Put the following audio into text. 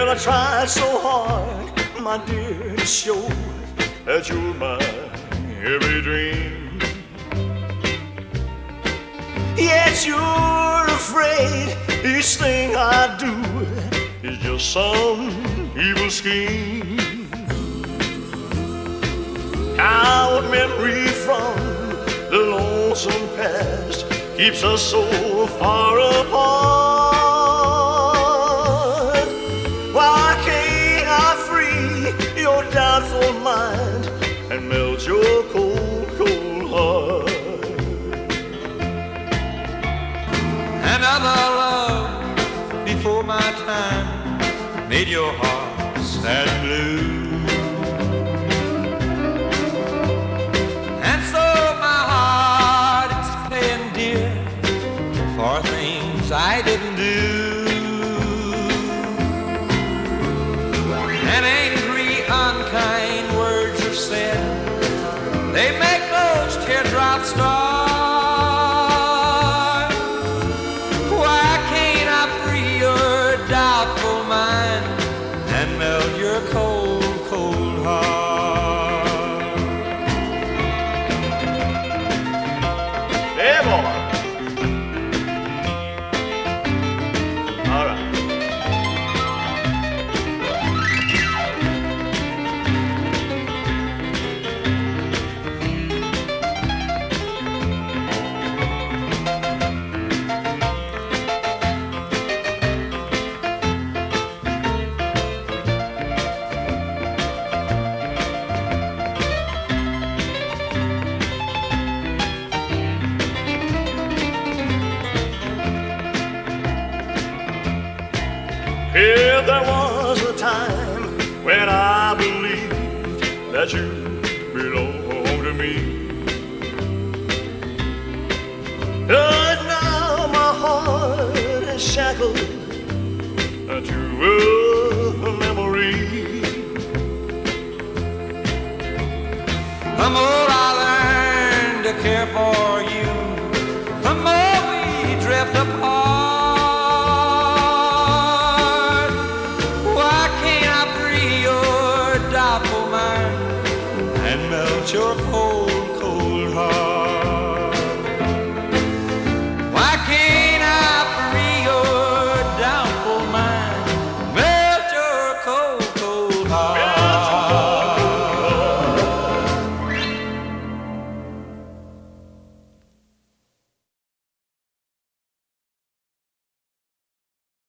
Well, I tried so hard, my dear, to show that you're my every dream. Yet you're afraid each thing I do is just some evil scheme. Our memory from the lonesome past keeps us so far apart. Why can't I free your doubtful mind and melt your cold, cold heart? Another love before my time made your heart sad and blue. And so my heart is paying dear for things I didn't do. And angry, unkind words are said, they make those teardrops start. Why can't I free your doubtful mind and melt your cold, cold heart? Hey, boy. All right. If there was a time when I believed that you belonged to me, but now my heart is shackled to a memory. The more I learn to care for you, the more we drift apart. Why can't I free your doubtful mind and melt your cold